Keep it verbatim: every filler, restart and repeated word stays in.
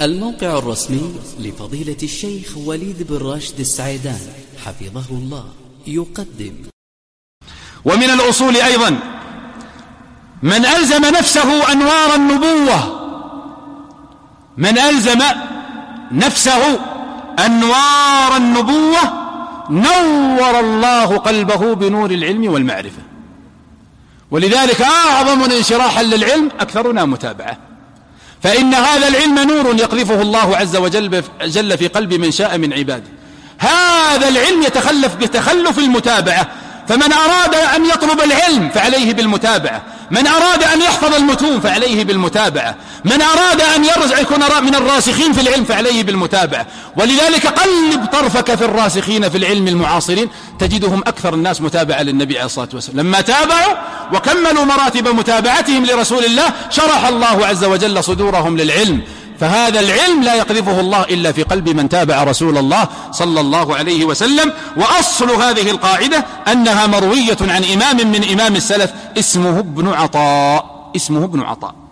الموقع الرسمي لفضيلة الشيخ وليد بن راشد السعيدان حفظه الله يقدم. ومن الأصول أيضا من ألزم نفسه أنوار النبوة من ألزم نفسه أنوار النبوة نور الله قلبه بنور العلم والمعرفة. ولذلك أعظم انشراحا للعلم أكثرنا متابعة، فإن هذا العلم نور يقذفه الله عز وجل جل في قلب من شاء من عباده. هذا العلم يتخلف بتخلف المتابعة، فمن أراد أن يطلب العلم فعليه بالمتابعة، من أراد أن يحفظ المتون فعليه بالمتابعة، من أراد أن يرجع يكون من الراسخين في العلم فعليه بالمتابعة. ولذلك قلب طرفك في الراسخين في العلم المعاصرين تجدهم أكثر الناس متابعة للنبي عليه الصلاة والسلام. لما تابعوا وكملوا مراتب متابعتهم لرسول الله شرح الله عز وجل صدورهم للعلم. فهذا العلم لا يقذفه الله إلا في قلب من تابع رسول الله صلى الله عليه وسلم. وأصل هذه القاعدة أنها مروية عن إمام من إمام السلف اسمه ابن عطاء اسمه ابن عطاء